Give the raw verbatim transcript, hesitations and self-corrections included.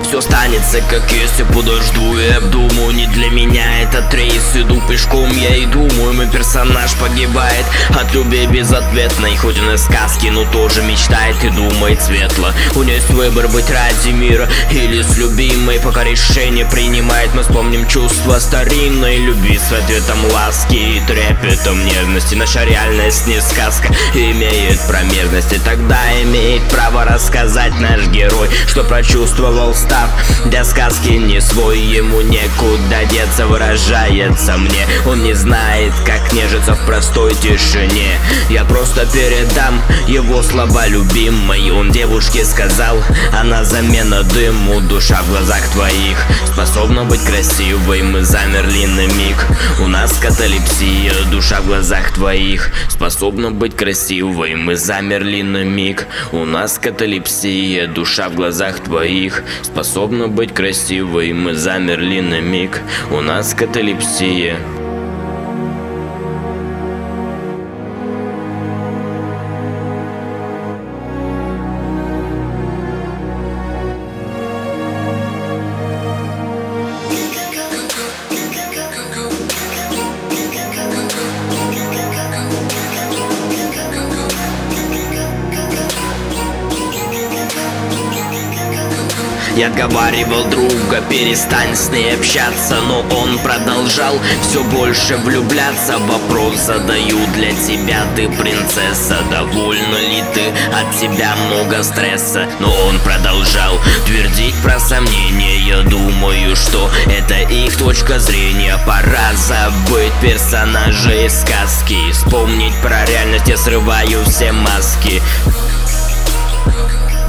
все останется как есть. Я подожду и обдумаю, не для меня этот рейс. Иду пешком я и думаю, мой персонаж погибает от любви безответной. Хоть он из сказки, но тоже мечтает и думает светло. У нее есть выбор быть ради мира или с любимой. Пока решение принимает, мы вспомним чувства старинной любви с ответом ласки и трепетом нежности. Наша реальность не сказка, имеет промежности. Тогда имеет право рассказать наш герой, что прочувствовал, став для сказки не свой. Ему некуда деться, выражается мне. Он не знает, как нежиться в простой тишине. Я просто передам его слова любимой. Он девушке сказал, она замена дыму. Душа в глазах твоих способна быть красивой. Мы замерли на миг, у нас каталепсия. Душа в глазах твоих способна быть красивой. Мы замерли на миг, у нас каталепсия. Душа в глазах твоих способна быть красивой. Мы замерли на миг, у нас каталепсия. Я отговаривал друга, перестань с ней общаться, но он продолжал все больше влюбляться. Вопрос задаю для тебя, ты принцесса, довольна ли ты, от тебя много стресса? Но он продолжал твердить про сомнения. Я думаю, что это их точка зрения. Пора забыть персонажей из сказки, вспомнить про реальность, я срываю все маски.